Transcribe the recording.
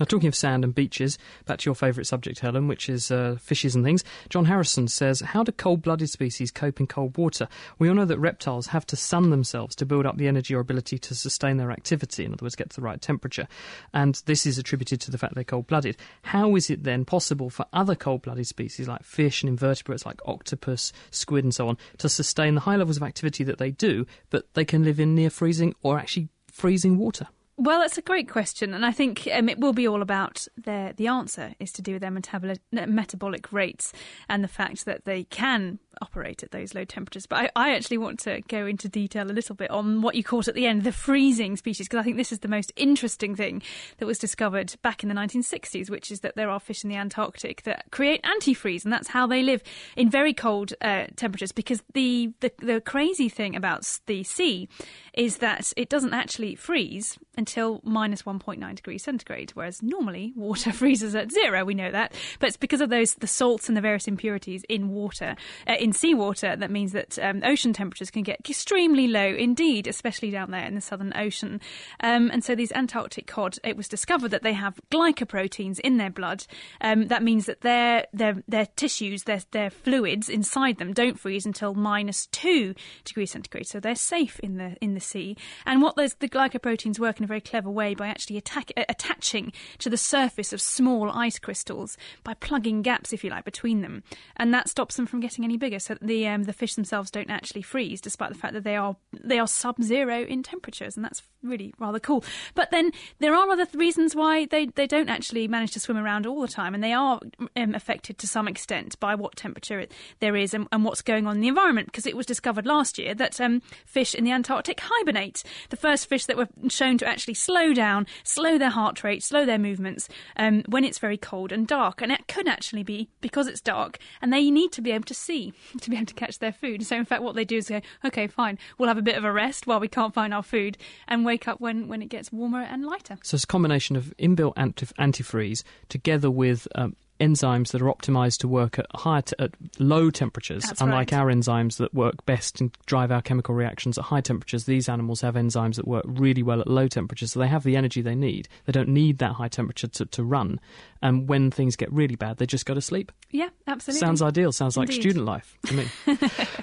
Now, talking of sand and beaches, back to your favourite subject, Helen, which is fishes and things. John Harrison says, how do cold-blooded species cope in cold water? We all know that reptiles have to sun themselves to build up the energy or ability to sustain their activity, in other words, get to the right temperature. And this is attributed to the fact they're cold-blooded. How is it then possible for other cold-blooded species like fish and invertebrates like octopus, squid and so on to sustain the high levels of activity that they do, but they can live in near freezing or actually freezing water? Well, that's a great question, and I think it will be all about the answer is to do with their metabolic rates and the fact that they can operate at those low temperatures. But I actually want to go into detail a little bit on what you caught at the end, the freezing species, because I think this is the most interesting thing that was discovered back in the 1960s, which is that there are fish in the Antarctic that create antifreeze, and that's how they live in very cold temperatures. Because the crazy thing about the sea is that it doesn't actually freeze until minus 1.9 degrees centigrade, whereas normally water freezes at 0. We know that, but it's because of the salts and the various impurities in water, in seawater, that means that ocean temperatures can get extremely low indeed, especially down there in the Southern Ocean. And so these Antarctic cod, it was discovered that they have glycoproteins in their blood. That means that their tissues, their fluids inside them don't freeze until minus 2 degrees centigrade. So they're safe in the sea. And what the glycoproteins work in a very clever way by actually attaching to the surface of small ice crystals by plugging gaps, if you like, between them, and that stops them from getting any bigger. So the fish themselves don't actually freeze, despite the fact that they are sub-zero in temperatures, and that's really rather cool. But then there are other reasons why they don't actually manage to swim around all the time, and they are affected to some extent by what temperature there is and what's going on in the environment, because it was discovered last year that fish in the Antarctic hibernate. The first fish that were shown to actually slow down, slow their heart rate, slow their movements when it's very cold and dark. And it could actually be because it's dark and they need to be able to see to be able to catch their food. So in fact what they do is go, okay, fine, we'll have a bit of a rest while we can't find our food and wake up when it gets warmer and lighter. So it's a combination of inbuilt antifreeze together with enzymes that are optimised to work at low temperatures. That's unlike right. our enzymes that work best and drive our chemical reactions at high temperatures. These animals have enzymes that work really well at low temperatures, so they have the energy they need. They don't need that high temperature to run. And when things get really bad, they just go to sleep. Yeah, absolutely. Sounds ideal. Sounds like Indeed. student life to me.